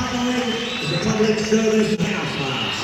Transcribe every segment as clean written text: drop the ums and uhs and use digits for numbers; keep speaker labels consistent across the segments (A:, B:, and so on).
A: following is a public service announcement.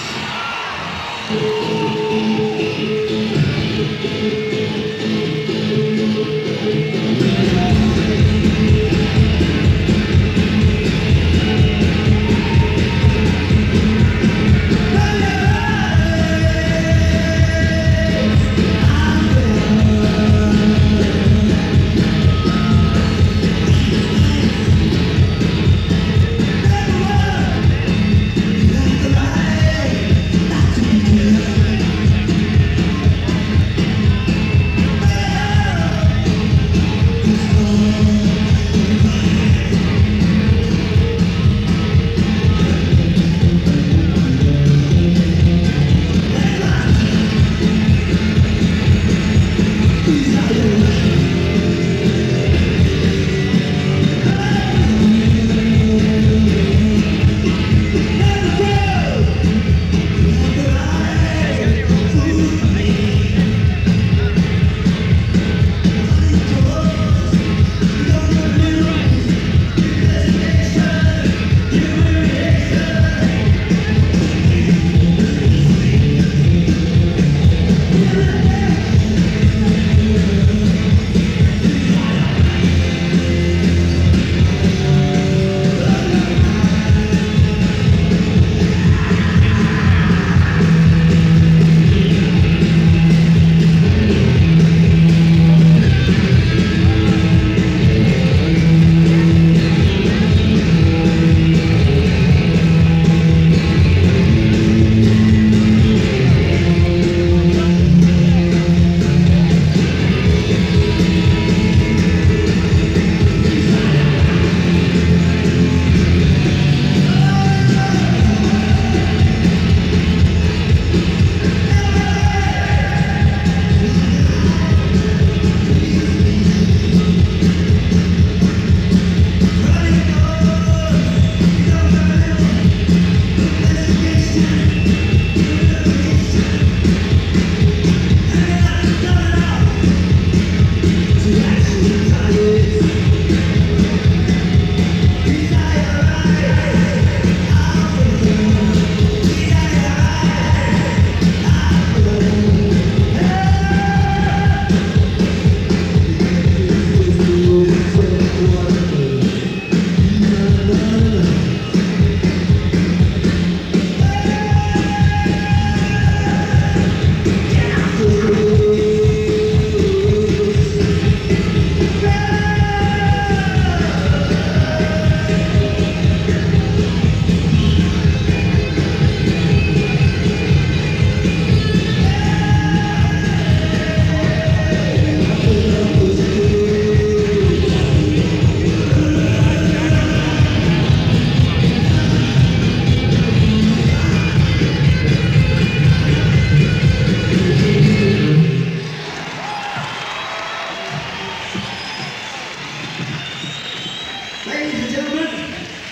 A: Ladies and gentlemen,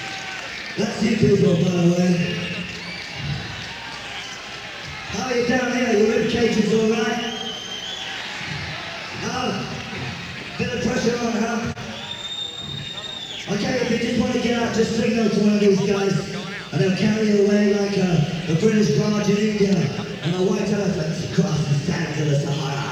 A: that's you people, by the way. How are you down here? Your rib cage is all right? No? Bit of pressure on, huh? Okay, if you just want to get out, just signal to one of these guys, and they'll carry you away like a British barge in India, and a white elephant across the sands of the Sahara.